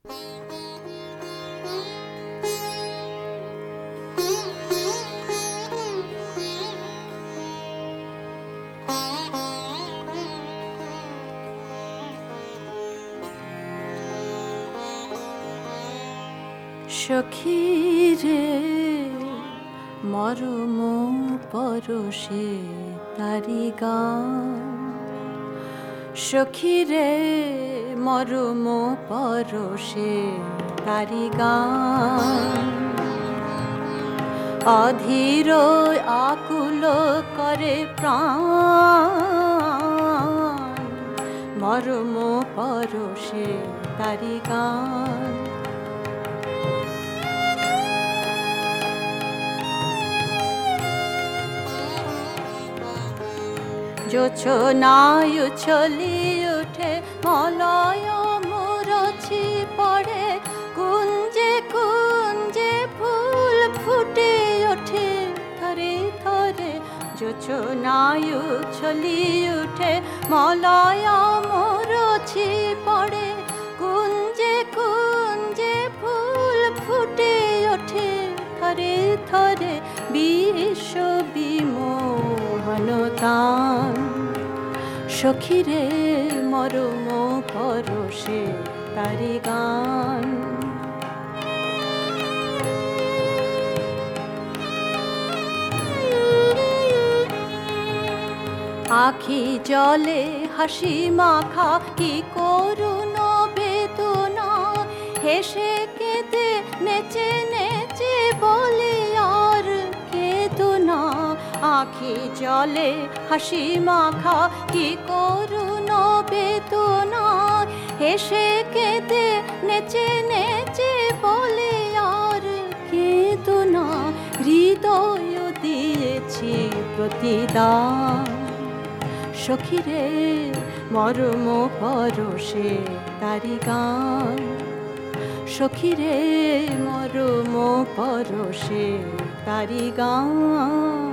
সখী রে মরম পরশে তারি গান, সখী রে মরম পরশে তারি গান, অধীর আকুল করে প্রাণ, মরম পরশে তারি গান। জোছনায় উছলি উঠে মলয় মুরছি পড়ে, কুঞ্জে কুঞ্জে ফুল ফুটে ওঠে থরে থরে। জোছনায় উছলি উঠে মলয় মুরছি পড়ে, কুঞ্জে কুঞ্জে ফুল ফুটে ওঠে থরে থরে। বিশ্ব বিমোহন তান, সখী রে মরম পরশে তারি গান। আখি জলে হাসি মাখা কি করুণ বেদনা, হেসে কেঁদে নেচে নেচে বলে আর কেদনা। আখি জলে হাসি মাখা কি করুণ বেদনা, হেসে কেঁদে নেচে নেচে বলে আর কেদনা। হৃদয় দিয়েছি প্রতিদান, সখী রে মরম পরশে তারি গান, সখী রে মরম পরশে তারি গান।